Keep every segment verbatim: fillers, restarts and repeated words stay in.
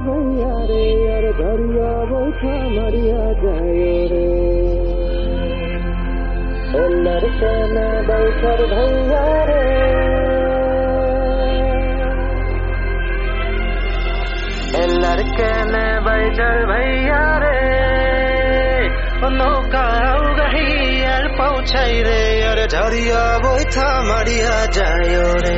भैया रे यार धरिया बैठा मरिया जायो रे ओ लड़के में बैठर भैया रे ए लड़के में बैठर भैया रे नौका गही यार पहुँचाई रे यार झरिया बैठा मरिया जायो रे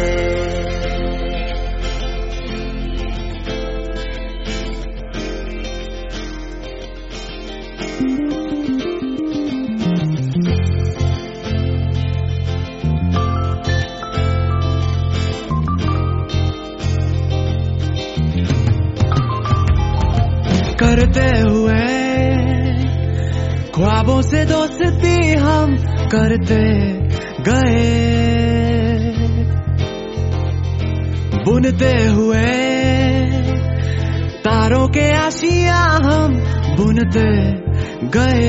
करते हुए ख्वाबों से दोस्ती हम करते गए बुनते हुए तारों के आशिया हम बुनते गए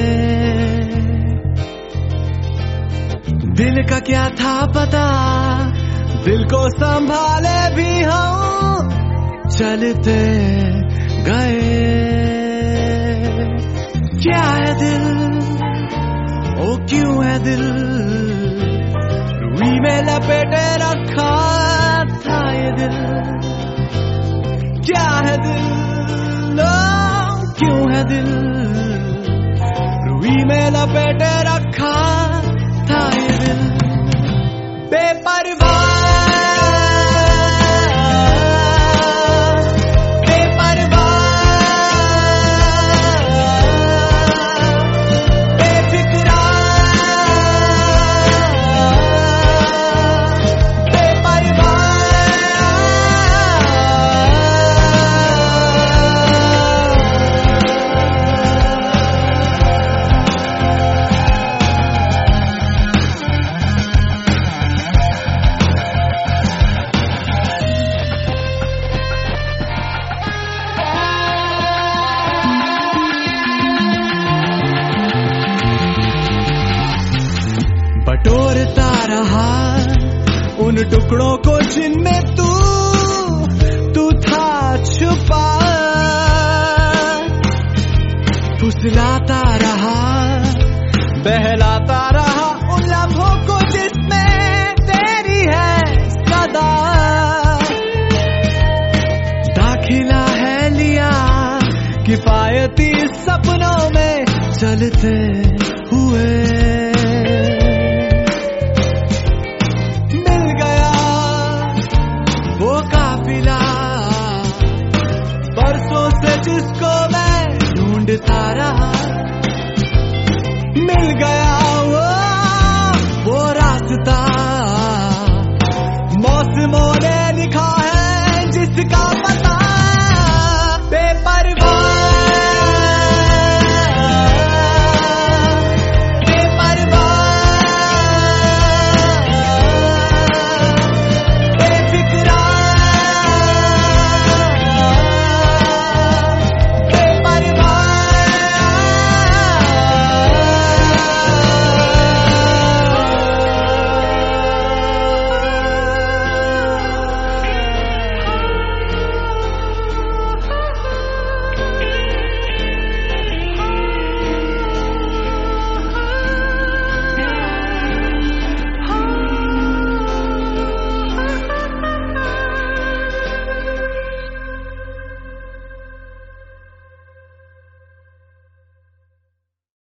दिल का क्या था पता दिल को संभाले भी हम चलते गए क्या है दिल ओ क्यों है दिल रुई में लपेटे रखा था ये दिल क्या है दिल ओ क्यों है दिल रुई में लपेटे रखा था ये दिल बेपरवाह बटोरता रहा उन टुकड़ों को जिनमें तू तू था छुपा फुसलाता रहा बहलाता रहा उन लम्हों को जिसमें तेरी है सदा दाखिला है लिया किफायती सपनों में चलते